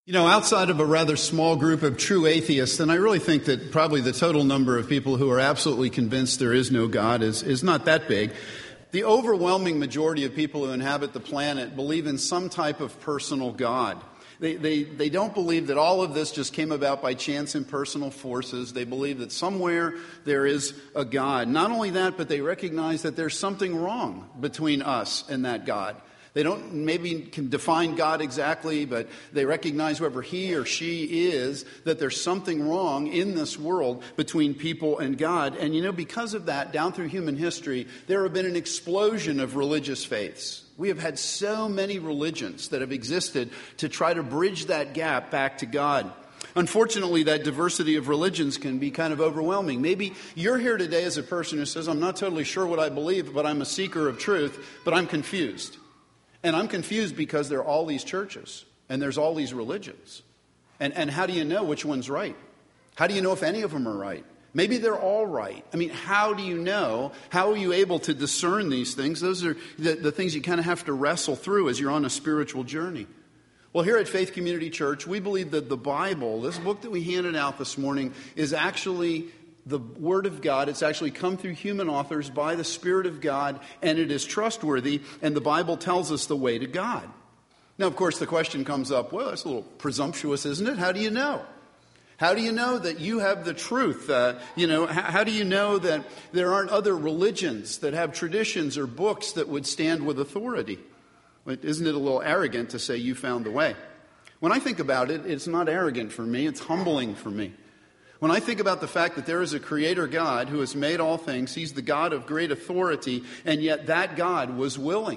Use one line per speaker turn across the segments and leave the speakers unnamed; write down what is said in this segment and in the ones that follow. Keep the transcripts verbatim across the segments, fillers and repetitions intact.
You know, outside of a rather small group of true atheists, and I really think that probably the total number of people who are absolutely convinced there is no God is, is not that big, the overwhelming majority of people who inhabit the planet believe in some type of personal God. They, they, they don't believe that all of this just came about by chance impersonal forces. They believe that somewhere there is a God. Not only that, but they recognize that there's something wrong between us and that God. They don't maybe can define God exactly, but they recognize whoever he or she is, that there's something wrong in this world between people and God. And you know, because of that, down through human history, there have been an explosion of religious faiths. We have had so many religions that have existed to try to bridge that gap back to God. Unfortunately, that diversity of religions can be kind of overwhelming. Maybe you're here today as a person who says, I'm not totally sure what I believe, but I'm a seeker of truth, but I'm confused. And I'm confused because there are all these churches and there's all these religions. And, and how do you know which one's right? How do you know if any of them are right? Maybe they're all right. I mean, how do you know? How are you able to discern these things? Those are the, the things you kind of have to wrestle through as you're on a spiritual journey. Well, here at Faith Community Church, we believe that the Bible, this book that we handed out this morning, is actually the Word of God. It's actually come through human authors by the Spirit of God, and it is trustworthy, and the Bible tells us the way to God. Now, of course, the question comes up, well, that's a little presumptuous, isn't it? How do you know? How do you know that you have the truth? Uh, you know, how, how do you know that there aren't other religions that have traditions or books that would stand with authority? Isn't it a little arrogant to say you found the way? When I think about it, it's not arrogant for me, it's humbling for me. When I think about the fact that there is a creator God who has made all things, he's the God of great authority, and yet that God was willing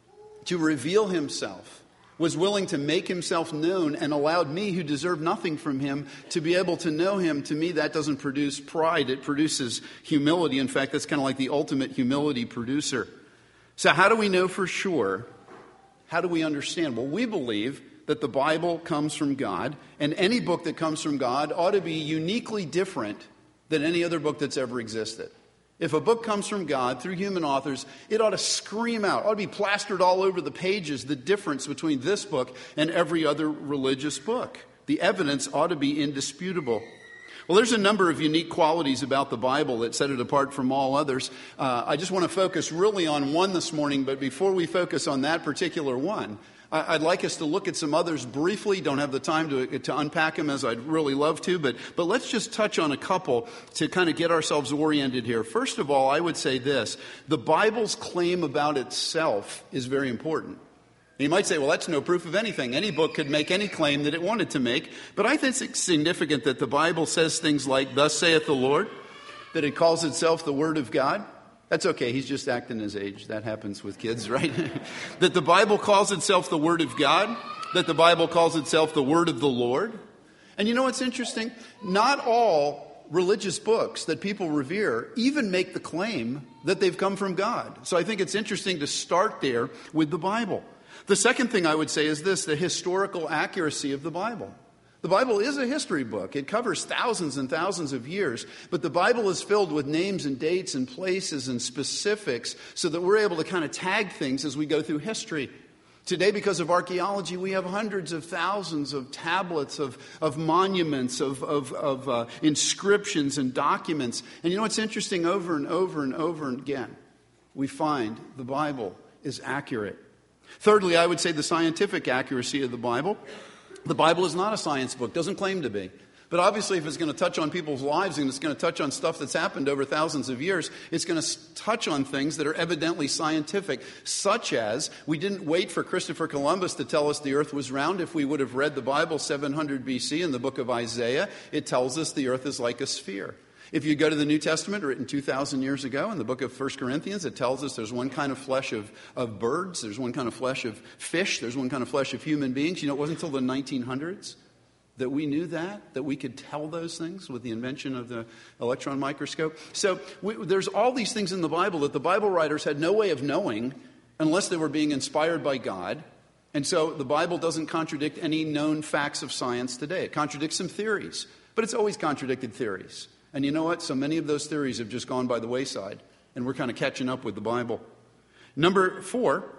to reveal himself, was willing to make himself known, and allowed me, who deserve nothing from him, to be able to know him. To me, that doesn't produce pride. It produces humility. In fact, that's kind of like the ultimate humility producer. So how do we know for sure? How do we understand? Well, we believe that the Bible comes from God, and any book that comes from God ought to be uniquely different than any other book that's ever existed. If a book comes from God through human authors, it ought to scream out, ought to be plastered all over the pages, the difference between this book and every other religious book. The evidence ought to be indisputable. Well, there's a number of unique qualities about the Bible that set it apart from all others. Uh, I just want to focus really on one this morning, but before we focus on that particular one, I'd like us to look at some others briefly. Don't have the time to, to unpack them as I'd really love to, but, but let's just touch on a couple to kind of get ourselves oriented here. First of all, I would say this. The Bible's claim about itself is very important. You might say, well, that's no proof of anything. Any book could make any claim that it wanted to make. But I think it's significant that the Bible says things like, thus saith the Lord, that it calls itself the Word of God. That's okay. He's just acting his age. That happens with kids, right? That the Bible calls itself the Word of God. That the Bible calls itself the Word of the Lord. And you know what's interesting? Not all religious books that people revere even make the claim that they've come from God. So I think it's interesting to start there with the Bible. The second thing I would say is this, the historical accuracy of the Bible. The Bible is a history book. It covers thousands and thousands of years, but the Bible is filled with names and dates and places and specifics so that we're able to kind of tag things as we go through history. Today, because of archaeology, we have hundreds of thousands of tablets, of, of monuments, of, of, of uh, inscriptions and documents. And you know what's interesting? Over and over and over again, we find the Bible is accurate. Thirdly, I would say the scientific accuracy of the Bible. The Bible is not a science book, doesn't claim to be. But obviously, if it's going to touch on people's lives and it's going to touch on stuff that's happened over thousands of years, it's going to touch on things that are evidently scientific, such as we didn't wait for Christopher Columbus to tell us the earth was round. If we would have read the Bible seven hundred B C in the book of Isaiah, it tells us the earth is like a sphere. If you go to the New Testament, written two thousand years ago, in the book of First Corinthians, it tells us there's one kind of flesh of, of birds, there's one kind of flesh of fish, there's one kind of flesh of human beings. You know, it wasn't until the nineteen hundreds that we knew that, that we could tell those things with the invention of the electron microscope. So we, there's all these things in the Bible that the Bible writers had no way of knowing unless they were being inspired by God. And so the Bible doesn't contradict any known facts of science today. It contradicts some theories, but it's always contradicted theories. And you know what? So many of those theories have just gone by the wayside, and we're kind of catching up with the Bible. Number four,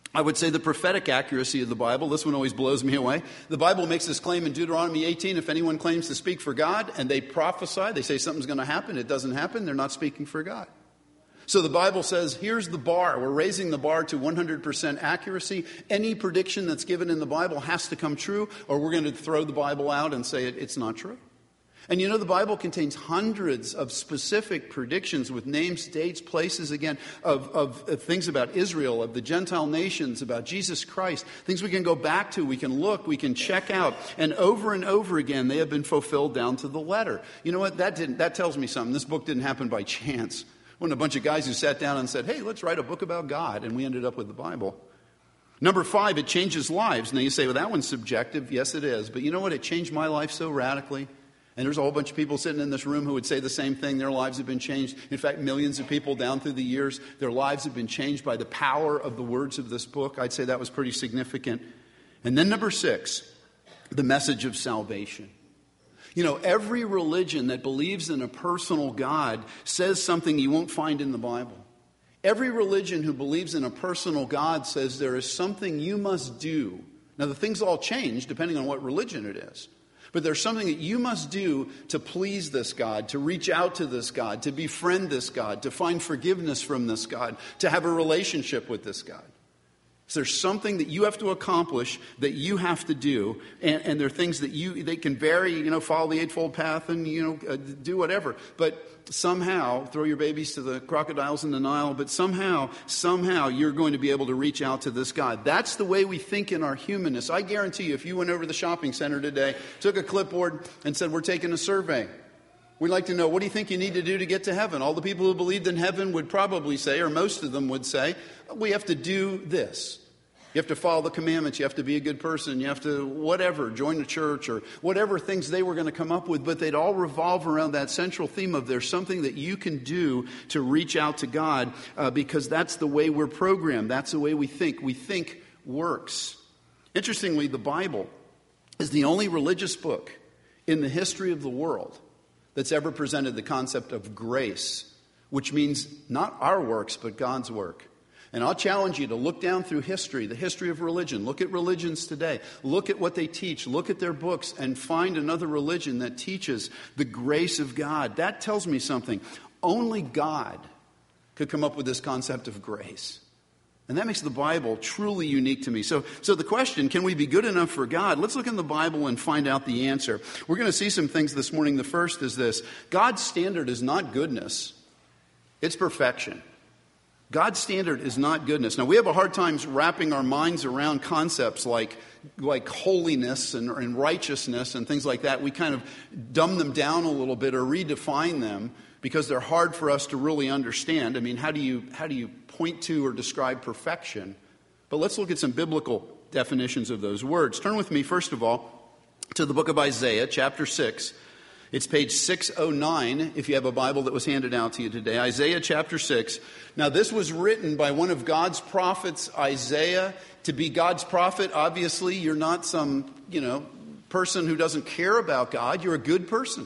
I would say the prophetic accuracy of the Bible. This one always blows me away. The Bible makes this claim in Deuteronomy eighteen. If anyone claims to speak for God and they prophesy, they say something's going to happen, it doesn't happen, they're not speaking for God. So the Bible says, here's the bar. We're raising the bar to one hundred percent accuracy. Any prediction that's given in the Bible has to come true, or we're going to throw the Bible out and say it, it's not true. And you know, the Bible contains hundreds of specific predictions with names, dates, places, again, of, of, of things about Israel, of the Gentile nations, about Jesus Christ, things we can go back to, we can look, we can check out. And over and over again, they have been fulfilled down to the letter. You know what? That didn't. That tells me something. This book didn't happen by chance. When a bunch of guys who sat down and said, hey, let's write a book about God, and we ended up with the Bible. Number five, it changes lives. Now you say, well, that one's subjective. Yes, it is. But you know what? It changed my life so radically. And there's a whole bunch of people sitting in this room who would say the same thing. Their lives have been changed. In fact, millions of people down through the years, their lives have been changed by the power of the words of this book. I'd say that was pretty significant. And then number six, the message of salvation. You know, every religion that believes in a personal God says something you won't find in the Bible. Every religion who believes in a personal God says there is something you must do. Now, the things all change depending on what religion it is. But there's something that you must do to please this God, to reach out to this God, to befriend this God, to find forgiveness from this God, to have a relationship with this God. So there's something that you have to accomplish, that you have to do, and, and there are things that you, they can vary, you know, follow the Eightfold Path and, you know, uh, do whatever. But somehow, throw your babies to the crocodiles in the Nile, but somehow, somehow you're going to be able to reach out to this God. That's the way we think in our humanness. I guarantee you, if you went over to the shopping center today, took a clipboard and said, we're taking a survey. We'd like to know, what do you think you need to do to get to heaven? All the people who believed in heaven would probably say, or most of them would say, we have to do this. You have to follow the commandments. You have to be a good person. You have to whatever, join the church or whatever things they were going to come up with. But they'd all revolve around that central theme of there's something that you can do to reach out to God uh, because that's the way we're programmed. That's the way we think. We think works. Interestingly, the Bible is the only religious book in the history of the world that's ever presented the concept of grace, which means not our works, but God's work. And I'll challenge you to look down through history, the history of religion. Look at religions today. Look at what they teach. Look at their books and find another religion that teaches the grace of God. That tells me something. Only God could come up with this concept of grace. And that makes the Bible truly unique to me. So, so the question, can we be good enough for God? Let's look in the Bible and find out the answer. We're going to see some things this morning. The first is this. God's standard is not goodness. It's perfection. God's standard is not goodness. Now, we have a hard time wrapping our minds around concepts like, like holiness and, and righteousness and things like that. We kind of dumb them down a little bit or redefine them because they're hard for us to really understand. I mean, how do you, how do you point to or describe perfection? But let's look at some biblical definitions of those words. Turn with me, first of all, to the book of Isaiah, chapter six. It's page six oh nine, if you have a Bible that was handed out to you today. Isaiah chapter six. Now, this was written by one of God's prophets, Isaiah. To be God's prophet, obviously, you're not some, you know, person who doesn't care about God. You're a good person.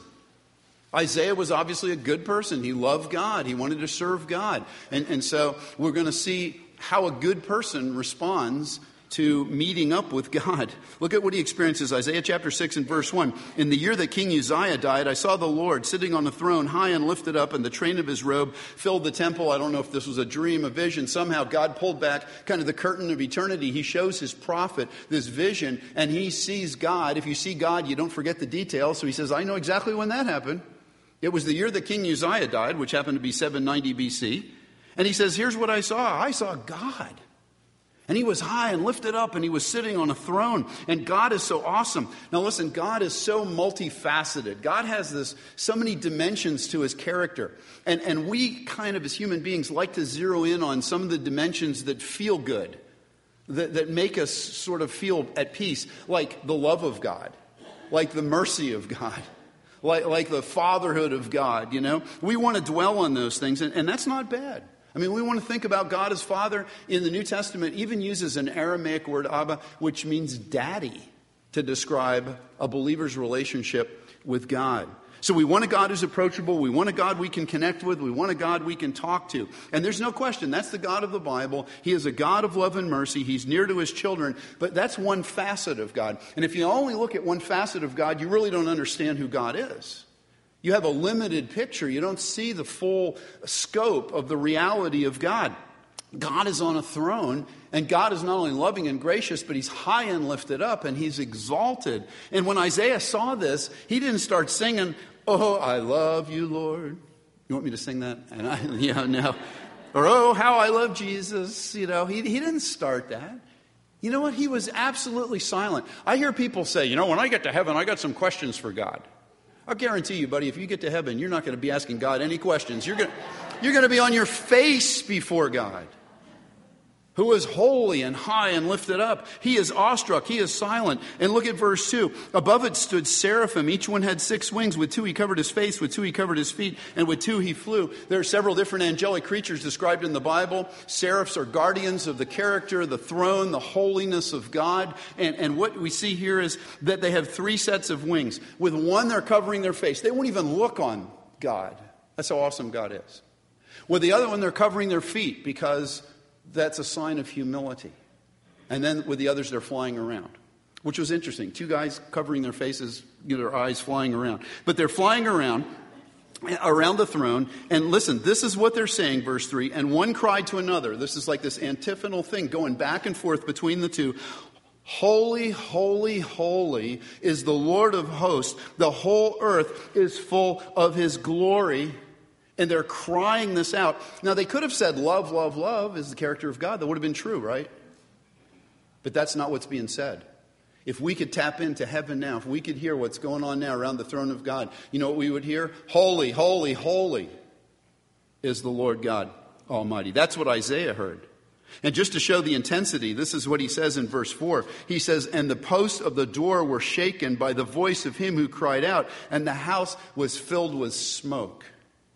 Isaiah was obviously a good person. He loved God. He wanted to serve God. And, and so we're going to see how a good person responds to meeting up with God. Look at what he experiences. Isaiah chapter six and verse one. In the year that King Uzziah died, I saw the Lord sitting on a throne high and lifted up, and the train of his robe filled the temple. I don't know if this was a dream, a vision. Somehow God pulled back kind of the curtain of eternity. He shows his prophet this vision, and he sees God. If you see God, you don't forget the details. So he says, I know exactly when that happened. It was the year that King Uzziah died, which happened to be seven ninety B C. And he says, here's what I saw. I saw God. And he was high and lifted up, and he was sitting on a throne. And God is so awesome. Now listen, God is so multifaceted. God has this so many dimensions to his character. And, and we kind of, as human beings, like to zero in on some of the dimensions that feel good, that, that make us sort of feel at peace, like the love of God, like the mercy of God, like, like the fatherhood of God, you know. We want to dwell on those things, and, and that's not bad. I mean, we want to think about God as Father. In the New Testament, even uses an Aramaic word, Abba, which means daddy, to describe a believer's relationship with God. So we want a God who's approachable. We want a God we can connect with. We want a God we can talk to. And there's no question, that's the God of the Bible. He is a God of love and mercy. He's near to his children. But that's one facet of God. And if you only look at one facet of God, you really don't understand who God is. You have a limited picture. You don't see the full scope of the reality of God. God is on a throne, and God is not only loving and gracious, but he's high and lifted up, and he's exalted. And when Isaiah saw this, he didn't start singing, "Oh, I love you, Lord." You want me to sing that? And I, yeah, no. Or, "Oh, how I love Jesus." You know, he, he didn't start that. You know what? He was absolutely silent. I hear people say, you know, when I get to heaven, I got some questions for God. I'll guarantee you, buddy, if you get to heaven, you're not going to be asking God any questions. You're going to, you're going to be on your face before God, who is holy and high and lifted up. He is awestruck. He is silent. And look at verse two. Above it stood seraphim. Each one had six wings. With two he covered his face. With two he covered his feet. And with two he flew. There are several different angelic creatures described in the Bible. Seraphs are guardians of the character, the throne, the holiness of God. And, and what we see here is that they have three sets of wings. With one, they're covering their face. They won't even look on God. That's how awesome God is. With the other one, they're covering their feet because that's a sign of humility. And then with the others, they're flying around, which was interesting. Two guys covering their faces, you know, their eyes flying around. But they're flying around, around the throne. And listen, this is what they're saying, verse three. And one cried to another. This is like this antiphonal thing going back and forth between the two. Holy, holy, holy is the Lord of hosts. The whole earth is full of his glory. And they're crying this out. Now, they could have said love, love, love is the character of God. That would have been true, right? But that's not what's being said. If we could tap into heaven now, if we could hear what's going on now around the throne of God, you know what we would hear? Holy, holy, holy is the Lord God Almighty. That's what Isaiah heard. And just to show the intensity, this is what he says in verse four. He says, "And the posts of the door were shaken by the voice of him who cried out, and the house was filled with smoke."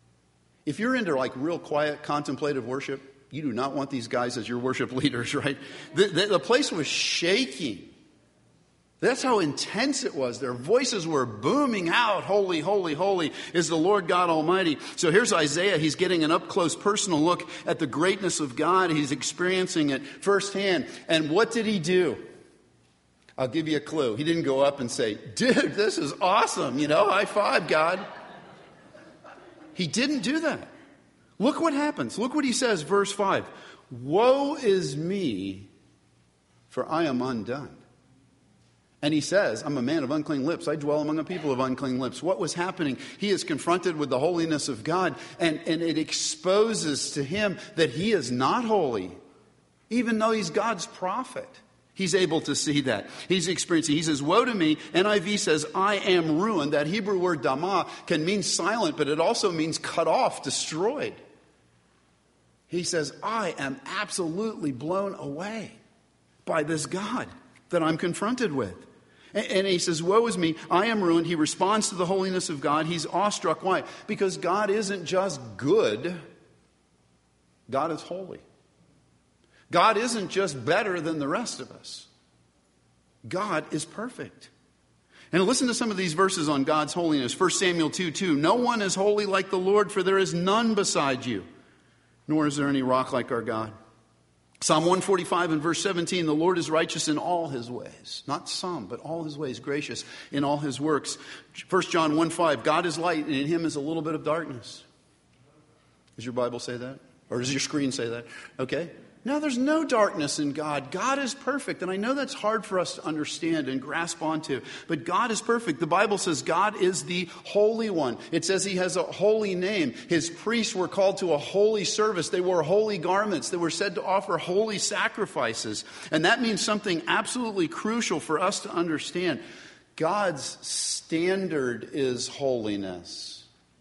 If you're into like real quiet, contemplative worship, you do not want these guys as your worship leaders, right? The, the, the place was shaking. That's how intense it was. Their voices were booming out. Holy, holy, holy is the Lord God Almighty. So here's Isaiah. He's getting an up-close personal look at the greatness of God. He's experiencing it firsthand. And what did he do? I'll give you a clue. He didn't go up and say, "Dude, this is awesome. You know, high five, God." He didn't do that. Look what happens. Look what he says, verse five. "Woe is me, for I am undone." And he says, "I'm a man of unclean lips. I dwell among a people of unclean lips." What was happening? He is confronted with the holiness of God, and, and it exposes to him that he is not holy, even though he's God's prophet. He's able to see that. He's experiencing. He says, "Woe to me." N I V says, "I am ruined." That Hebrew word dama can mean silent, but it also means cut off, destroyed. He says, "I am absolutely blown away by this God that I'm confronted with." And, and he says, "Woe is me, I am ruined." He responds to the holiness of God. He's awestruck. Why? Because God isn't just good. God is holy. God isn't just better than the rest of us. God is perfect. And listen to some of these verses on God's holiness. First Samuel two two. "No one is holy like the Lord, for there is none beside you, nor is there any rock like our God." Psalm one forty-five and verse seventeen. "The Lord is righteous in all his ways." Not some, but all his ways. Gracious in all his works. First John one five. "God is light, and in him is a little bit of darkness." Does your Bible say that? Or does your screen say that? Okay. No, there's no darkness in God. God is perfect. And I know that's hard for us to understand and grasp onto. But God is perfect. The Bible says God is the Holy One. It says he has a holy name. His priests were called to a holy service. They wore holy garments. They were said to offer holy sacrifices. And that means something absolutely crucial for us to understand. God's standard is holiness.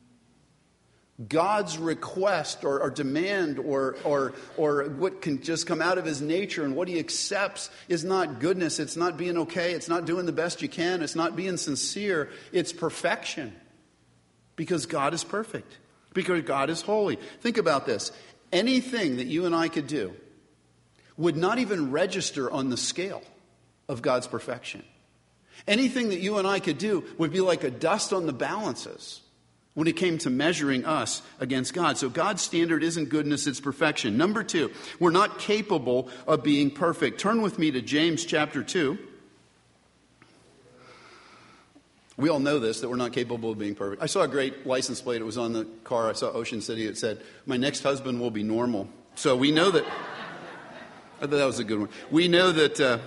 God's request or, or demand or, or, or what can just come out of his nature and what he accepts is not goodness. It's not being okay. It's not doing the best you can. It's not being sincere. It's perfection. Because God is perfect. Because God is holy. Think about this. Anything that you and I could do would not even register on the scale of God's perfection. Anything that you and I could do would be like a dust on the balances when it came to measuring us against God. So God's standard isn't goodness, it's perfection. Number two, we're not capable of being perfect. Turn with me to James chapter two. We all know this, that we're not capable of being perfect. I saw a great license plate. It was on the car. I saw Ocean City. It said, "My next husband will be normal." So we know that. I thought that was a good one. We know that uh,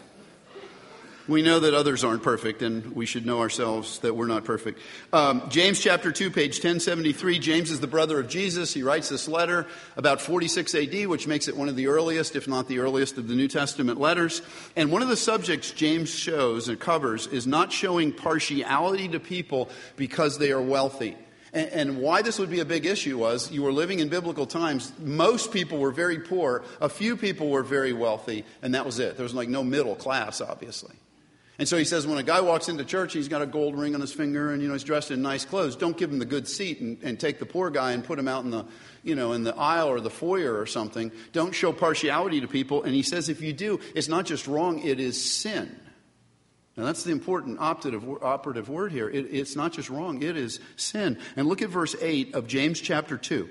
we know that others aren't perfect, and we should know ourselves that we're not perfect. Um, James chapter two, page ten seventy-three. James is the brother of Jesus. He writes this letter about forty-six A D, which makes it one of the earliest, if not the earliest, of the New Testament letters. And one of the subjects James shows and covers is not showing partiality to people because they are wealthy. And, and why this would be a big issue was you were living in biblical times. Most people were very poor. A few people were very wealthy, and that was it. There was like no middle class, obviously. And so he says when a guy walks into church, he's got a gold ring on his finger and, you know, he's dressed in nice clothes. Don't give him the good seat and, and take the poor guy and put him out in the, you know, in the aisle or the foyer or something. Don't show partiality to people. And he says if you do, it's not just wrong, it is sin. Now that's the important operative, operative word here. It, it's not just wrong, it is sin. And look at verse eight of James chapter two.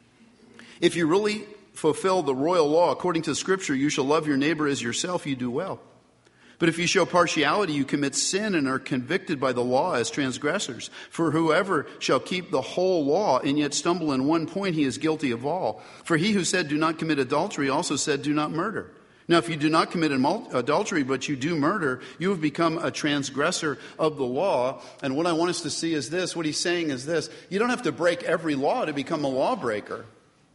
If you really fulfill the royal law according to the Scripture, you shall love your neighbor as yourself, you do well. But if you show partiality, you commit sin and are convicted by the law as transgressors. For whoever shall keep the whole law and yet stumble in one point, he is guilty of all. For he who said, do not commit adultery, also said, do not murder. Now, if you do not commit adultery, but you do murder, you have become a transgressor of the law. And what I want us to see is this. What he's saying is this. You don't have to break every law to become a lawbreaker.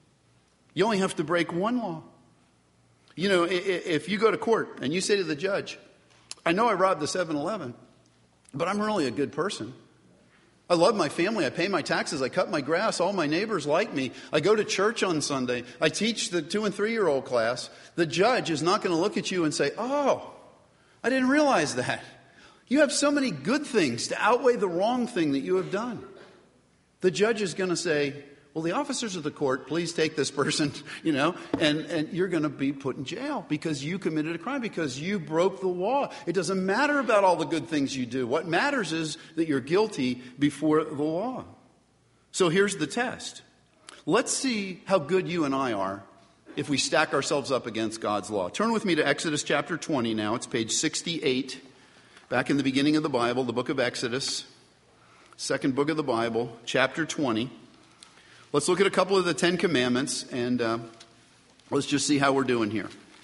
You only have to break one law. You know, if you go to court and you say to the judge, I know I robbed the seven eleven, but I'm really a good person. I love my family. I pay my taxes. I cut my grass. All my neighbors like me. I go to church on Sunday. I teach the two and three-year-old class. The judge is not going to look at you and say, oh, I didn't realize that. You have so many good things to outweigh the wrong thing that you have done. The judge is going to say, well, the officers of the court, please take this person, you know, and, and you're going to be put in jail because you committed a crime, because you broke the law. It doesn't matter about all the good things you do. What matters is that you're guilty before the law. So here's the test. Let's see how good you and I are if we stack ourselves up against God's law. Turn with me to Exodus chapter twenty now. It's page sixty-eight, back in the beginning of the Bible, the book of Exodus, second book of the Bible, chapter twenty. Let's look at a couple of the Ten Commandments, and uh, let's just see how we're doing here.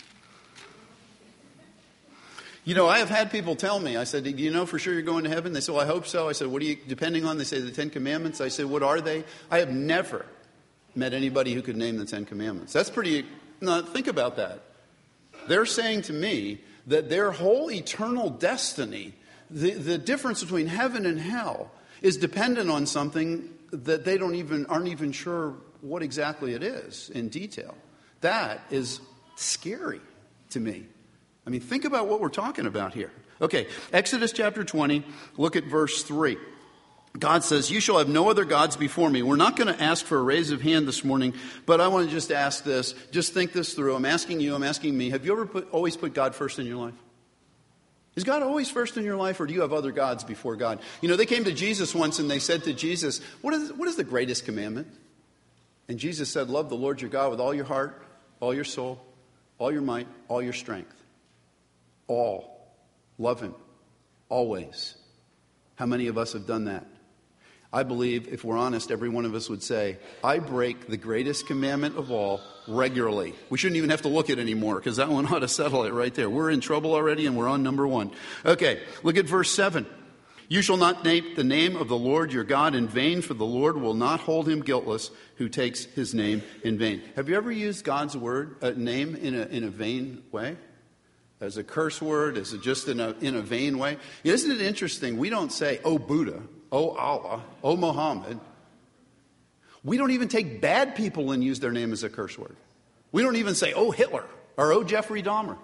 You know, I have had people tell me, I said, do you know for sure you're going to heaven? They said, well, I hope so. I said, what are you depending on? They say, the Ten Commandments. I said, what are they? I have never met anybody who could name the Ten Commandments. That's pretty, no, think about that. They're saying to me that their whole eternal destiny, the, the difference between heaven and hell, is dependent on something that they don't even aren't even sure what exactly it is in detail. That is scary to me. I mean, think about what we're talking about here. Okay, Exodus chapter twenty, look at verse three. God says, you shall have no other gods before me. We're not going to ask for a raise of hand this morning, but I want to just ask this. Just think this through. I'm asking you, I'm asking me. Have you ever put, always put God first in your life? Is God always first in your life, or do you have other gods before God? You know, they came to Jesus once and they said to Jesus, what is, what is the greatest commandment? And Jesus said, love the Lord your God with all your heart, all your soul, all your might, all your strength. All. Love him. Always. How many of us have done that? I believe, if we're honest, every one of us would say, I break the greatest commandment of all regularly. We shouldn't even have to look at it anymore, because that one ought to settle it right there. We're in trouble already, and we're on number one. Okay, look at verse seven. You shall not take the name of the Lord your God in vain, for the Lord will not hold him guiltless who takes his name in vain. Have you ever used God's word, uh, name in a, in a vain way? As a curse word? Is it just in a, in a vain way? Isn't it interesting? We don't say, oh Buddha, oh Allah, oh Muhammad. We don't even take bad people and use their name as a curse word. We don't even say, oh Hitler, or oh Jeffrey Dahmer.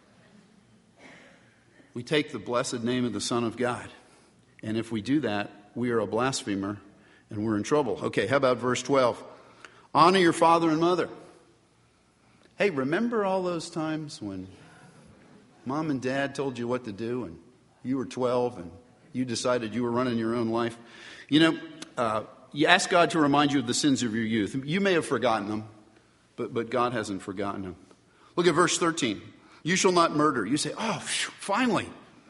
We take the blessed name of the Son of God. And if we do that, we are a blasphemer and we're in trouble. Okay, how about verse twelve? Honor your father and mother. Hey, remember all those times when mom and dad told you what to do and You were twelve and you decided you were running your own life. You know, uh, you ask God to remind you of the sins of your youth. You may have forgotten them, but, but God hasn't forgotten them. Look at verse thirteen. You shall not murder. You say, oh, phew, finally.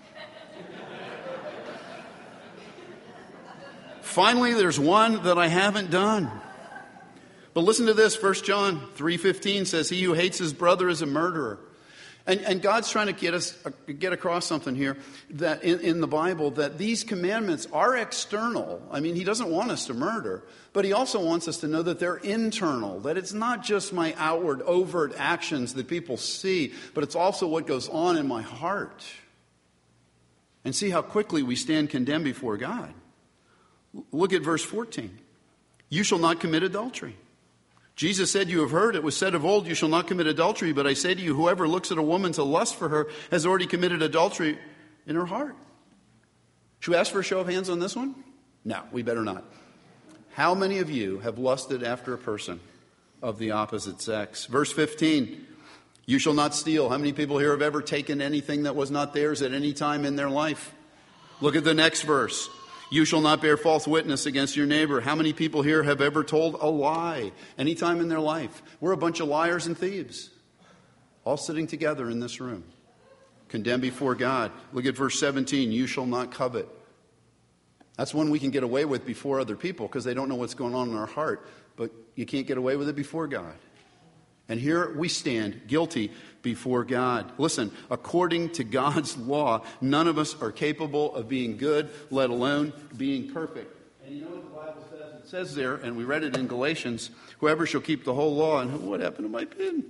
Finally, there's one that I haven't done. But listen to this. First John three fifteen says, he who hates his brother is a murderer. And, and God's trying to get us uh, get across something here that in, in the Bible, that these commandments are external. I mean, he doesn't want us to murder, but he also wants us to know that they're internal, that it's not just my outward, overt actions that people see, but it's also what goes on in my heart. And see how quickly we stand condemned before God. Look at verse fourteen. You shall not commit adultery. Jesus said, you have heard, it was said of old, you shall not commit adultery. But I say to you, whoever looks at a woman to lust for her has already committed adultery in her heart. Should we ask for a show of hands on this one? No, we better not. How many of you have lusted after a person of the opposite sex? Verse fifteen, you shall not steal. How many people here have ever taken anything that was not theirs at any time in their life? Look at the next verse. You shall not bear false witness against your neighbor. How many people here have ever told a lie any time in their life? We're a bunch of liars and thieves, all sitting together in this room, condemned before God. Look at verse seventeen. You shall not covet. That's one we can get away with before other people because they don't know what's going on in our heart. But you can't get away with it before God. And here we stand guilty before God. Listen, according to God's law, none of us are capable of being good, let alone being perfect. And you know what the Bible says? It says there, and we read it in Galatians, whoever shall keep the whole law. And what happened to my pen?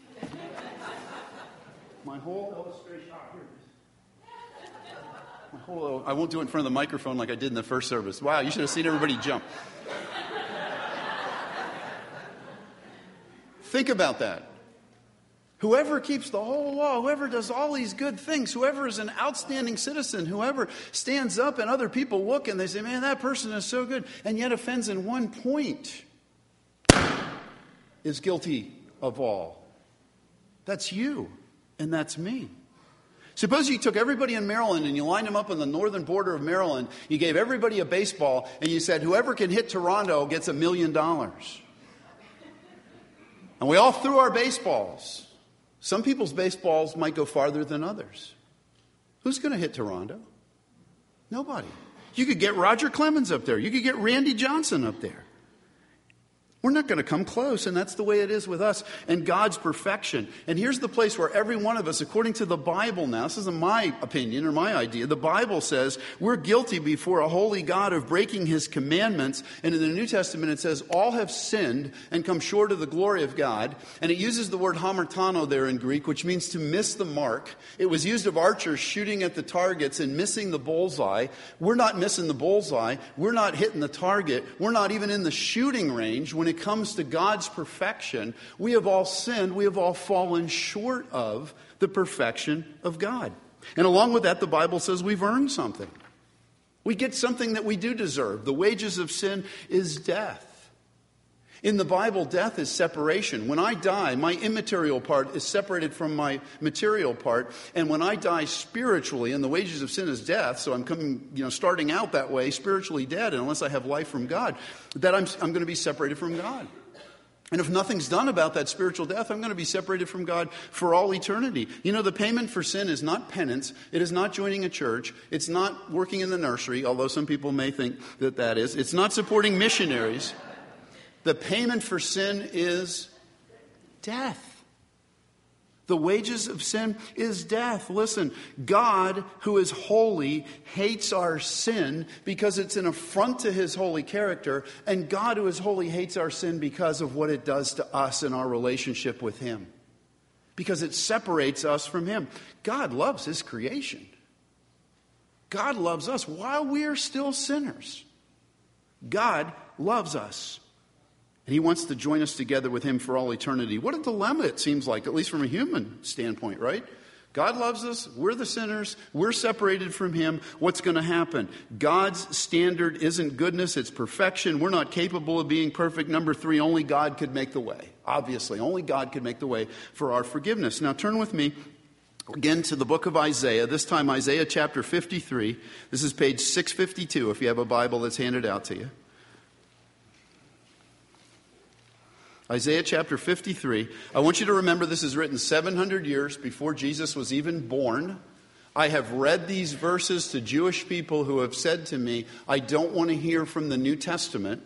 My whole illustration. Oh, here it is. My whole, I won't do it in front of the microphone like I did in the first service. Wow, you should have seen everybody jump. Think about that. Whoever keeps the whole law, whoever does all these good things, whoever is an outstanding citizen, whoever stands up and other people look and they say, man, that person is so good, and yet offends in one point, is guilty of all. That's you, and that's me. Suppose you took everybody in Maryland and you lined them up on the northern border of Maryland, you gave everybody a baseball, and you said, whoever can hit Toronto gets a million dollars. And we all threw our baseballs. Some people's baseballs might go farther than others. Who's going to hit Toronto? Nobody. You could get Roger Clemens up there. You could get Randy Johnson up there. We're not going to come close, and that's the way it is with us and God's perfection. And here's the place where every one of us, according to the Bible now, this isn't my opinion or my idea, the Bible says we're guilty before a holy God of breaking his commandments. And in the New Testament it says all have sinned and come short of the glory of God. And it uses the word hamartano there in Greek, which means to miss the mark. It was used of archers shooting at the targets and missing the bullseye. We're not missing the bullseye. We're not hitting the target. We're not even in the shooting range when it comes to God's perfection. We have all sinned. We have all fallen short of the perfection of God. And along with that, the Bible says we've earned something. We get something that we do deserve. The wages of sin is death. In the Bible, death is separation. When I die, my immaterial part is separated from my material part. And when I die spiritually, and the wages of sin is death, so I'm coming, you know, starting out that way, spiritually dead, and unless I have life from God, that I'm, I'm going to be separated from God. And if nothing's done about that spiritual death, I'm going to be separated from God for all eternity. You know, the payment for sin is not penance. It is not joining a church. It's not working in the nursery, although some people may think that that is. It's not supporting missionaries. The payment for sin is death. The wages of sin is death. Listen, God, who is holy, hates our sin because it's an affront to his holy character. And God, who is holy, hates our sin because of what it does to us in our relationship with him. Because it separates us from him. God loves his creation. God loves us while we are still sinners. God loves us. And he wants to join us together with him for all eternity. What a dilemma it seems like, at least from a human standpoint, right? God loves us. We're the sinners. We're separated from him. What's going to happen? God's standard isn't goodness. It's perfection. We're not capable of being perfect. Number three, only God could make the way. Obviously, only God could make the way for our forgiveness. Now turn with me again to the book of Isaiah, this time Isaiah chapter fifty-three. This is page six fifty-two if you have a Bible that's handed out to you. Isaiah chapter fifty-three. I want you to remember this is written seven hundred years before Jesus was even born. I have read these verses to Jewish people who have said to me, I don't want to hear from the New Testament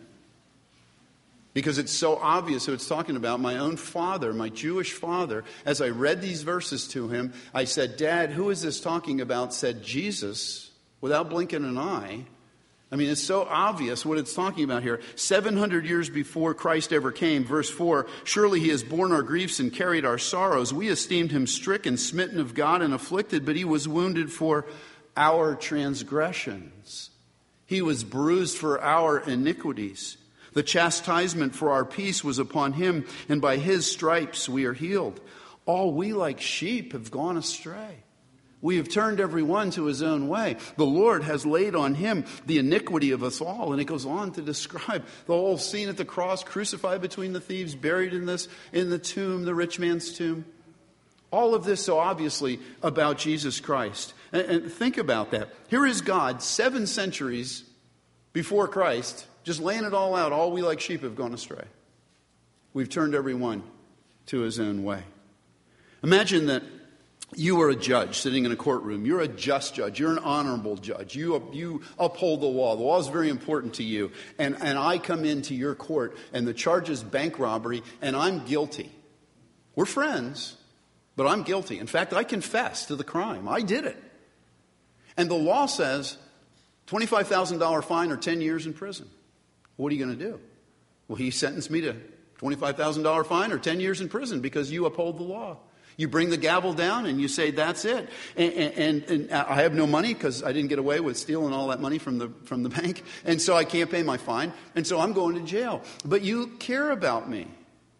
because it's so obvious who it's talking about. My own father, my Jewish father, as I read these verses to him, I said, Dad, who is this talking about? Said Jesus, without blinking an eye. I mean, it's so obvious what it's talking about here. seven hundred years before Christ ever came, verse four, surely he has borne our griefs and carried our sorrows. We esteemed him stricken, smitten of God, and afflicted, but he was wounded for our transgressions. He was bruised for our iniquities. The chastisement for our peace was upon him, and by his stripes we are healed. All we like sheep have gone astray. We have turned every one to his own way. The Lord has laid on him the iniquity of us all. And it goes on to describe the whole scene at the cross, crucified between the thieves, buried in this in the tomb, the rich man's tomb. All of this so obviously about Jesus Christ. And, and think about that. Here is God, seven centuries before Christ, just laying it all out. All we like sheep have gone astray. We've turned every one to his own way. Imagine that you are a judge sitting in a courtroom. You're a just judge. You're an honorable judge. You, you uphold the law. The law is very important to you. And, and I come into your court and the charge is bank robbery and I'm guilty. We're friends, but I'm guilty. In fact, I confess to the crime. I did it. And the law says twenty-five thousand dollars fine or ten years in prison. What are you going to do? Well, he sentenced me to twenty-five thousand dollars fine or ten years in prison because you uphold the law. You bring the gavel down and you say, that's it. And, and, and I have no money because I didn't get away with stealing all that money from the, from the bank. And so I can't pay my fine. And so I'm going to jail. But you care about me.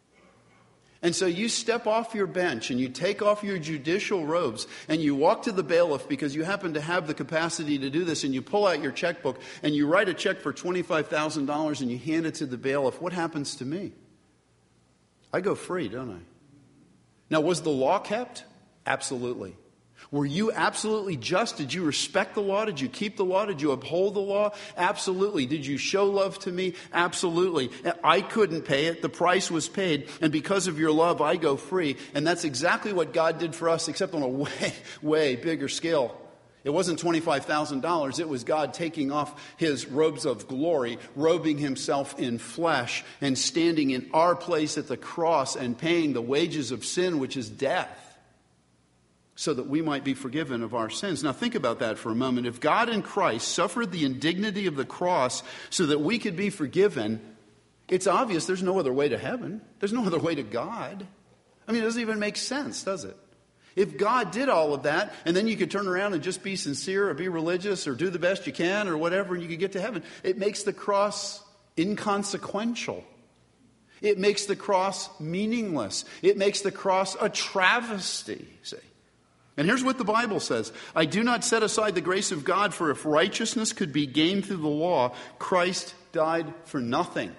And so you step off your bench and you take off your judicial robes and you walk to the bailiff because you happen to have the capacity to do this, and you pull out your checkbook and you write a check for twenty-five thousand dollars and you hand it to the bailiff. What happens to me? I go free, don't I? Now, was the law kept? Absolutely. Were you absolutely just? Did you respect the law? Did you keep the law? Did you uphold the law? Absolutely. Did you show love to me? Absolutely. I couldn't pay it. The price was paid. And because of your love, I go free. And that's exactly what God did for us, except on a way, way bigger scale. It wasn't twenty-five thousand dollars. It was God taking off his robes of glory, robing himself in flesh, and standing in our place at the cross and paying the wages of sin, which is death, so that we might be forgiven of our sins. Now think about that for a moment. If God in Christ suffered the indignity of the cross so that we could be forgiven, it's obvious there's no other way to heaven. There's no other way to God. I mean, it doesn't even make sense, does it? If God did all of that, and then you could turn around and just be sincere or be religious or do the best you can or whatever, and you could get to heaven, it makes the cross inconsequential. It makes the cross meaningless. It makes the cross a travesty, see. And here's what the Bible says. I do not set aside the grace of God, for if righteousness could be gained through the law, Christ died for nothing.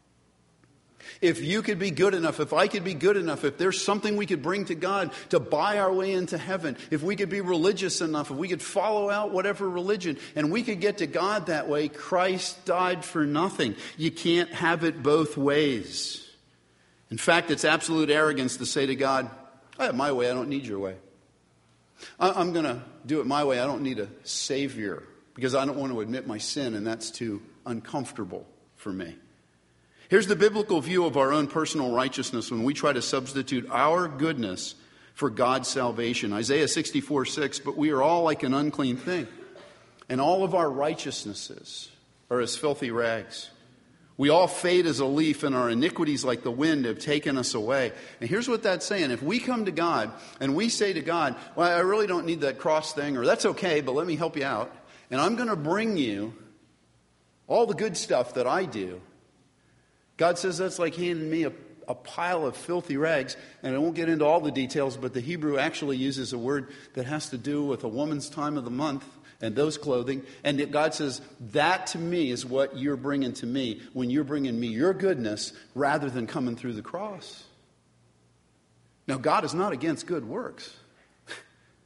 If you could be good enough, if I could be good enough, if there's something we could bring to God to buy our way into heaven, if we could be religious enough, if we could follow out whatever religion, and we could get to God that way, Christ died for nothing. You can't have it both ways. In fact, it's absolute arrogance to say to God, I have my way, I don't need your way. I'm going to do it my way, I don't need a savior, because I don't want to admit my sin, and that's too uncomfortable for me. Here's the biblical view of our own personal righteousness when we try to substitute our goodness for God's salvation. Isaiah sixty-four six, but we are all like an unclean thing, and all of our righteousnesses are as filthy rags. We all fade as a leaf, and our iniquities like the wind have taken us away. And here's what that's saying. If we come to God and we say to God, well, I really don't need that cross thing, or that's okay, but let me help you out, and I'm going to bring you all the good stuff that I do, God says that's like handing me a, a pile of filthy rags. And I won't get into all the details, but the Hebrew actually uses a word that has to do with a woman's time of the month and those clothing. And God says, that to me is what you're bringing to me when you're bringing me your goodness rather than coming through the cross. Now, God is not against good works.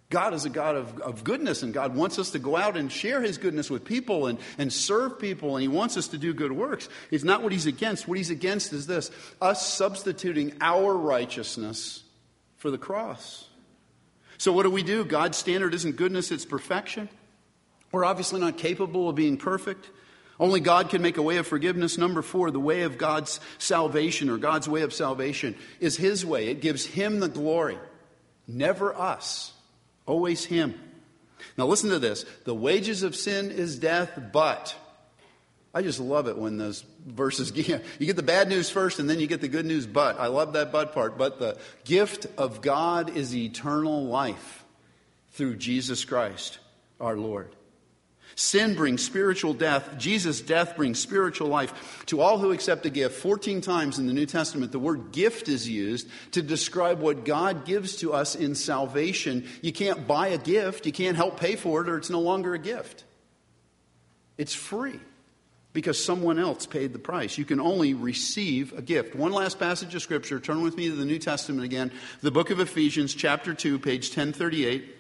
God is a God of, of goodness, and God wants us to go out and share his goodness with people and, and serve people, and he wants us to do good works. It's not what he's against. What he's against is this, us substituting our righteousness for the cross. So what do we do? God's standard isn't goodness, it's perfection. We're obviously not capable of being perfect. Only God can make a way of forgiveness. Number four, the way of God's salvation, or God's way of salvation, is his way. It gives him the glory. Never us. Always him. Now listen to this. The wages of sin is death, but... I just love it when those verses... You get the bad news first, and then you get the good news, but. I love that but part. But the gift of God is eternal life through Jesus Christ, our Lord. Sin brings spiritual death. Jesus' death brings spiritual life to all who accept a gift. fourteen times in the New Testament, the word gift is used to describe what God gives to us in salvation. You can't buy a gift. You can't help pay for it, or it's no longer a gift. It's free because someone else paid the price. You can only receive a gift. One last passage of Scripture. Turn with me to the New Testament again. The book of Ephesians, chapter two, page ten thirty-eight.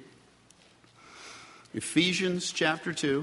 Ephesians chapter two.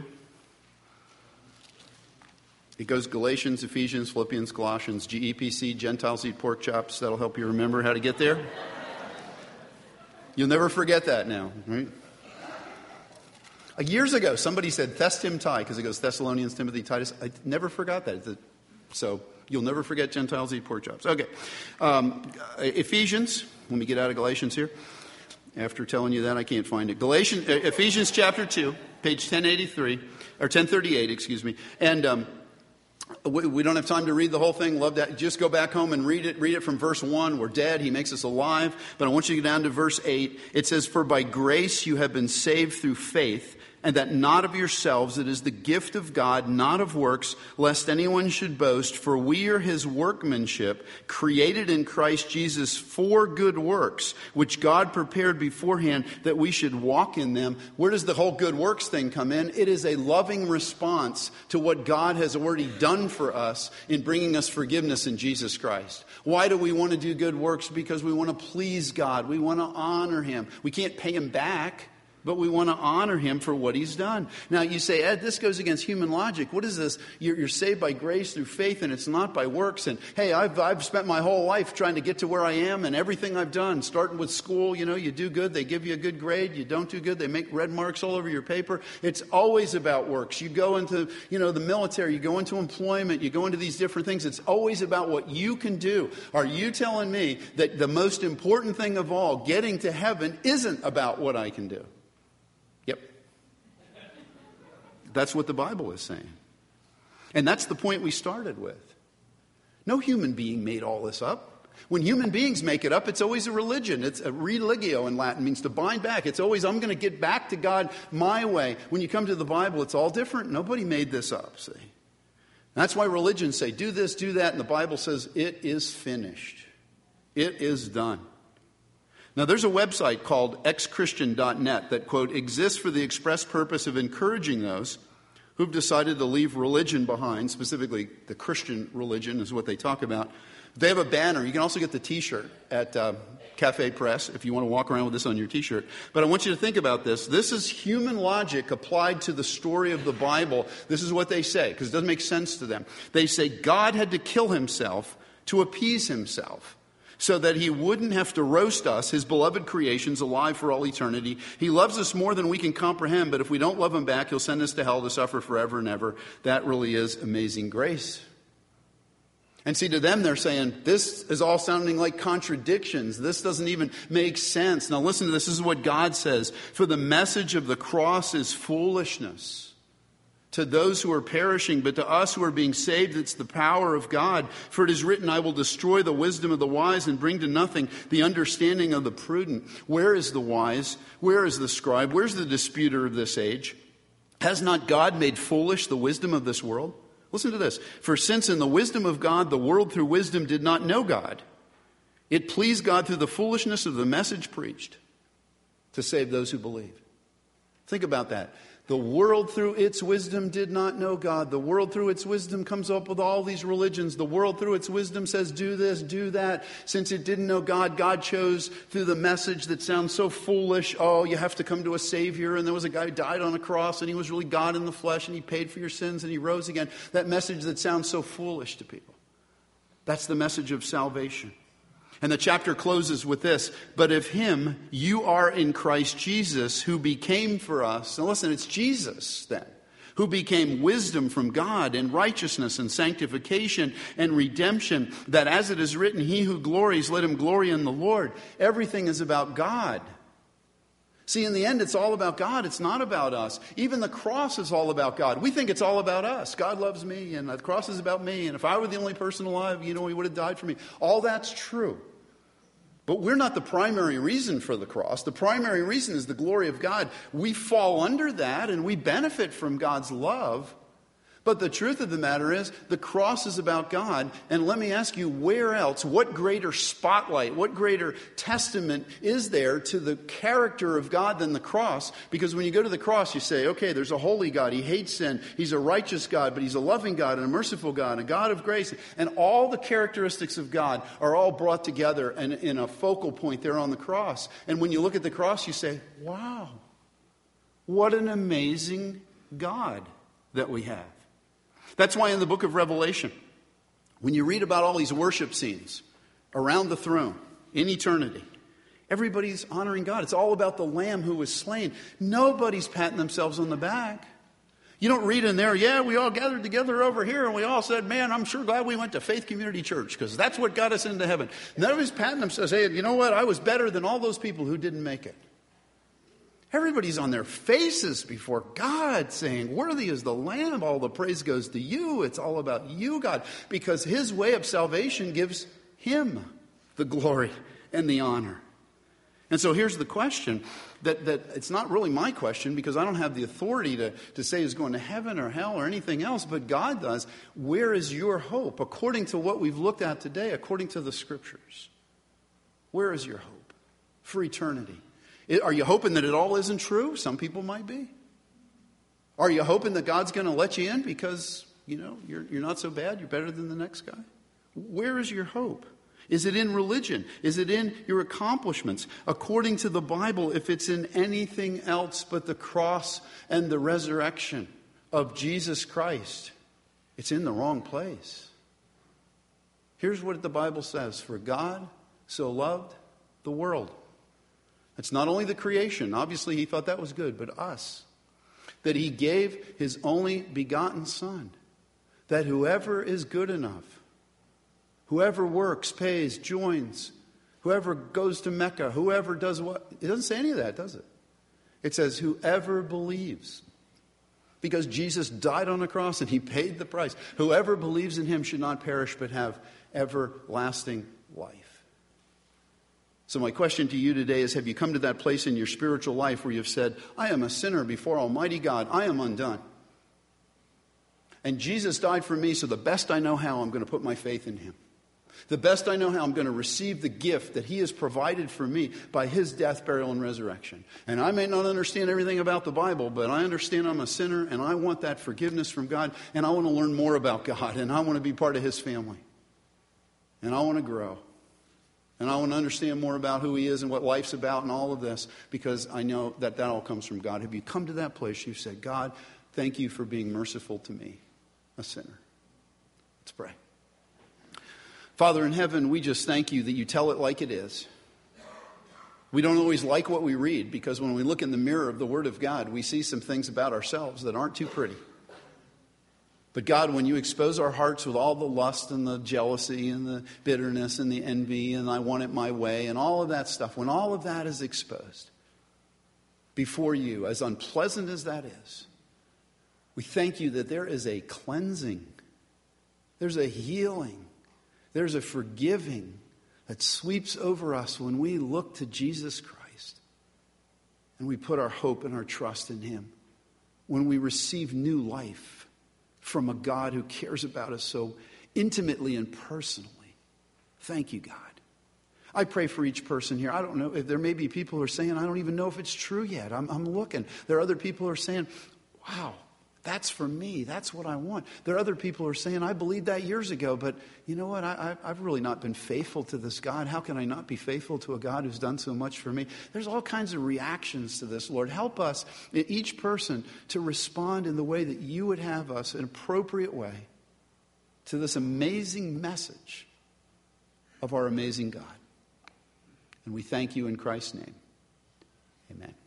It goes Galatians, Ephesians, Philippians, Colossians, G E P C, Gentiles eat pork chops. That'll help you remember how to get there. You'll never forget that now, right? Uh, years ago, somebody said Thess Tim Tai, because it goes Thessalonians, Timothy, Titus. I never forgot that. A, so you'll never forget Gentiles eat pork chops. Okay. Um, Ephesians, let me get out of Galatians here. After telling you that, I can't find it. Galatians, Ephesians chapter two, page ten eighty-three, or ten thirty-eight, excuse me. And um, we, we don't have time to read the whole thing. Love that. Just go back home and read it. Read it from verse one. We're dead. He makes us alive. But I want you to get down to verse eight. It says, "For by grace you have been saved through faith, and that not of yourselves, it is the gift of God, not of works, lest anyone should boast. For we are his workmanship, created in Christ Jesus for good works, which God prepared beforehand that we should walk in them." Where does the whole good works thing come in? It is a loving response to what God has already done for us in bringing us forgiveness in Jesus Christ. Why do we want to do good works? Because we want to please God. We want to honor him. We can't pay him back, but we want to honor him for what he's done. Now you say, Ed, this goes against human logic. What is this? You're, you're saved by grace through faith, and it's not by works. And hey, I've, I've spent my whole life trying to get to where I am, and everything I've done, starting with school, you know, you do good, they give you a good grade. You don't do good, they make red marks all over your paper. It's always about works. You go into, you know, the military, you go into employment, you go into these different things. It's always about what you can do. Are you telling me that the most important thing of all, getting to heaven, isn't about what I can do? Yep. That's what the Bible is saying. And that's the point we started with. No human being made all this up. When human beings make it up, it's always a religion. It's a religio in Latin, means to bind back. It's always, I'm going to get back to God my way. When you come to the Bible, it's all different. Nobody made this up, see. That's why religions say, do this, do that. And the Bible says, it is finished. It is done. Now, there's a website called x christian dot net that, quote, exists for the express purpose of encouraging those who've decided to leave religion behind, specifically the Christian religion is what they talk about. They have a banner. You can also get the T-shirt at uh, Cafe Press if you want to walk around with this on your T-shirt. But I want you to think about this. This is human logic applied to the story of the Bible. This is what they say, because it doesn't make sense to them. They say God had to kill himself to appease himself, so that he wouldn't have to roast us, his beloved creations, alive for all eternity. He loves us more than we can comprehend, but if we don't love him back, he'll send us to hell to suffer forever and ever. That really is amazing grace. And see, to them, they're saying, this is all sounding like contradictions. This doesn't even make sense. Now listen to this. This is what God says. For the message of the cross is foolishness to those who are perishing, but to us who are being saved, it's the power of God. For it is written, I will destroy the wisdom of the wise and bring to nothing the understanding of the prudent. Where is the wise? Where is the scribe? Where's the disputer of this age? Has not God made foolish the wisdom of this world? Listen to this. For since in the wisdom of God, the world through wisdom did not know God, it pleased God through the foolishness of the message preached to save those who believe. Think about that. The world through its wisdom did not know God. The world through its wisdom comes up with all these religions. The world through its wisdom says, do this, do that. Since it didn't know God, God chose through the message that sounds so foolish. Oh, you have to come to a Savior. And there was a guy who died on a cross and he was really God in the flesh and he paid for your sins and he rose again. That message that sounds so foolish to people. That's the message of salvation. And the chapter closes with this, but of him you are in Christ Jesus, who became for us. Now listen, it's Jesus then, who became wisdom from God and righteousness and sanctification and redemption, that as it is written, he who glories, let him glory in the Lord. Everything is about God. See, in the end, it's all about God. It's not about us. Even the cross is all about God. We think it's all about us. God loves me, and the cross is about me. And if I were the only person alive, you know, he would have died for me. All that's true. But we're not the primary reason for the cross. The primary reason is the glory of God. We fall under that, and we benefit from God's love. But the truth of the matter is, the cross is about God. And let me ask you, where else, what greater spotlight, what greater testament is there to the character of God than the cross? Because when you go to the cross, you say, okay, there's a holy God. He hates sin. He's a righteous God, but he's a loving God and a merciful God, a God of grace. And all the characteristics of God are all brought together in, in a focal point there on the cross. And when you look at the cross, you say, wow, what an amazing God that we have. That's why in the book of Revelation, when you read about all these worship scenes around the throne in eternity, everybody's honoring God. It's all about the Lamb who was slain. Nobody's patting themselves on the back. You don't read in there, yeah, we all gathered together over here and we all said, man, I'm sure glad we went to Faith Community Church because that's what got us into heaven. Nobody's patting themselves saying, you know what, I was better than all those people who didn't make it. Everybody's on their faces before God saying, worthy is the Lamb. All the praise goes to you. It's all about you, God, because his way of salvation gives him the glory and the honor. And so here's the question that, that it's not really my question because I don't have the authority to, to say who's going to heaven or hell or anything else, but God does. Where is your hope? According to what we've looked at today, according to the scriptures, where is your hope for eternity? Are you hoping that it all isn't true? Some people might be. Are you hoping that God's going to let you in because, you know, you're, you're not so bad, you're better than the next guy? Where is your hope? Is it in religion? Is it in your accomplishments? According to the Bible, if it's in anything else but the cross and the resurrection of Jesus Christ, it's in the wrong place. Here's what the Bible says. For God so loved the world. It's not only the creation. Obviously, he thought that was good, but us. That he gave his only begotten Son. That whoever is good enough, whoever works, pays, joins, whoever goes to Mecca, whoever does what. It doesn't say any of that, does it? It says whoever believes. Because Jesus died on the cross and he paid the price. Whoever believes in him should not perish but have everlasting life. So my question to you today is, have you come to that place in your spiritual life where you've said, I am a sinner before Almighty God. I am undone. And Jesus died for me, so the best I know how, I'm going to put my faith in him. The best I know how, I'm going to receive the gift that he has provided for me by his death, burial, and resurrection. And I may not understand everything about the Bible, but I understand I'm a sinner, and I want that forgiveness from God, and I want to learn more about God, and I want to be part of his family. And I want to grow. And I want to understand more about who he is and what life's about and all of this, because I know that that all comes from God. Have you come to that place? You've said, God, thank you for being merciful to me, a sinner. Let's pray. Father in heaven, we just thank you that you tell it like it is. We don't always like what we read, because when we look in the mirror of the Word of God, we see some things about ourselves that aren't too pretty. But God, when you expose our hearts with all the lust and the jealousy and the bitterness and the envy and I want it my way and all of that stuff, when all of that is exposed before you, as unpleasant as that is, we thank you that there is a cleansing, there's a healing, there's a forgiving that sweeps over us when we look to Jesus Christ and we put our hope and our trust in him, when we receive new life from a God who cares about us so intimately and personally. Thank you, God. I pray for each person here. I don't know if there may be people who are saying, I don't even know if it's true yet. I'm, I'm looking. There are other people who are saying, wow, that's for me. That's what I want. There are other people who are saying, I believed that years ago, but you know what? I, I, I've really not been faithful to this God. How can I not be faithful to a God who's done so much for me? There's all kinds of reactions to this, Lord. Help us, each person, to respond in the way that you would have us, an appropriate way, to this amazing message of our amazing God. And we thank you in Christ's name. Amen.